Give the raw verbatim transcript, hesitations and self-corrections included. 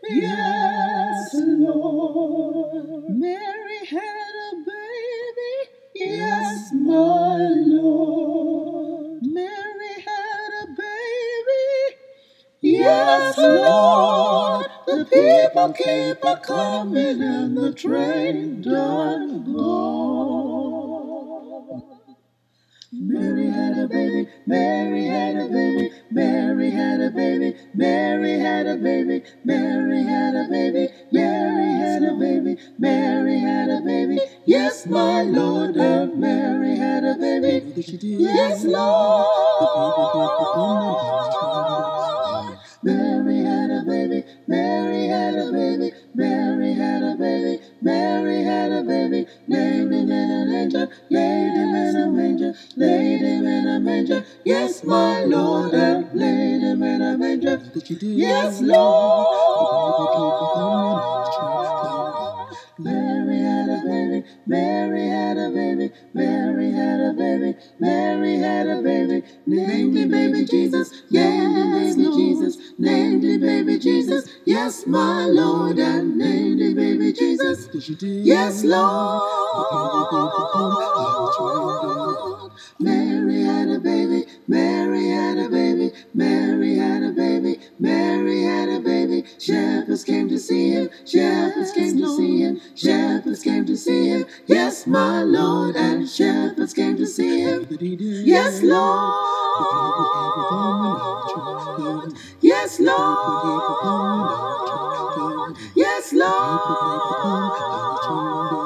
Yes, Lord. Mary had a baby. Yes, my Lord. Mary had a baby. Yes, Lord. The people keep a coming and the train done gone. Mary had a baby, Mary had a baby, Mary had a baby, Mary had a baby, Mary had a baby, Mary had a baby, Mary had a baby. Yes, my Lord, and Mary had a baby. Yes, Lord. Mary had a baby, Mary had a baby, Mary had a baby, Mary had a baby, named him in a manger, laid him in a manger, laid him in a manger. Yes, my Lord, and laid him in a manger. Yes, Lord. Mary had a baby, Mary had a baby, Mary had a baby, Mary had a baby, named him baby Jesus, named him baby Jesus, named him baby Jesus. Yes, my Lord, and named him baby Jesus. Yes, Lord. Mary had a baby, Mary had a baby, Mary had a baby, Mary had a baby. Shepherds came to see him, shepherds came to see him, shepherds came to see him. Yes, my Lord, and shepherds came to see him. Yes, Lord. Yes, Lord. Yes, Lord.